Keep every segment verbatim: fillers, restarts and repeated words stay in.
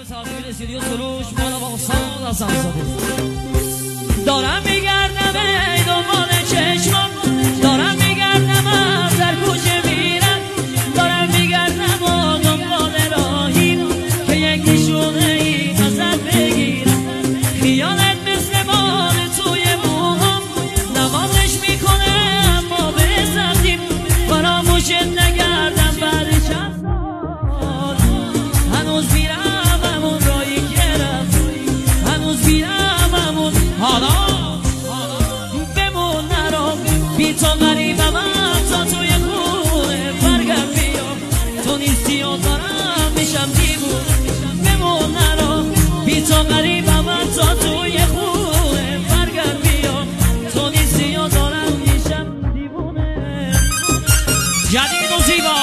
تقدیر استودیو سروش بالا با استاد حسن زاده. دارم میگردم ای دنبال چشمم، دارم میگردم از در کوچه میرم، دارم میگردم و دنبال راهی که یک نشونه ای ازت بگیرم. خیالت مثل بال توی موهام نوازش میکنه اما به سختیم فراموشت نگردم. بعد چند سال هنوز میرم همون رایی که رفت، هنوز میرم همون حالا بمون نرو بی تو غریبم تا توی خونه برگرد بیام. تو نیستی و دارم میشم دیوونه. بمون نرو بی تو غریبم تا توی خونه برگرد بیام. تو نیستی و دارم میشم دیوونه. جدید و زیبا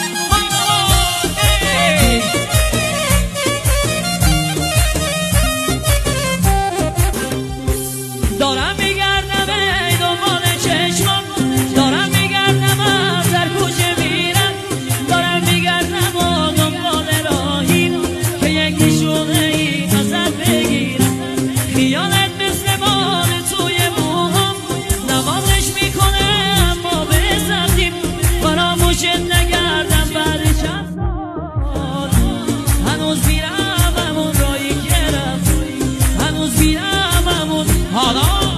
دارم میگردم ای دنبال چشمم، دارم میگردم از در کوچه میرم، دارم میگردم و دنبال راهی که یک نشونه ای ازت بگیرم. خیالت مثل بال توی موهام نوازش میکنه اما به سختیم فراموشت نگردم. بعد چند سال هنوز میرم همون رایی که رفت، هنوز میرم همون حالا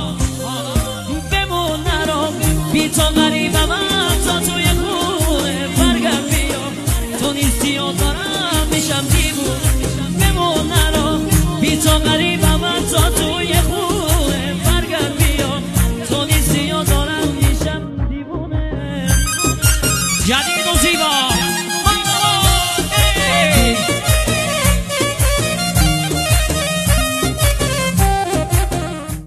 بمون نرو بی تو غریبم تا توی خونه برگرد بیام. تو نیستی و دارم میشم دیوونه. بمون نرو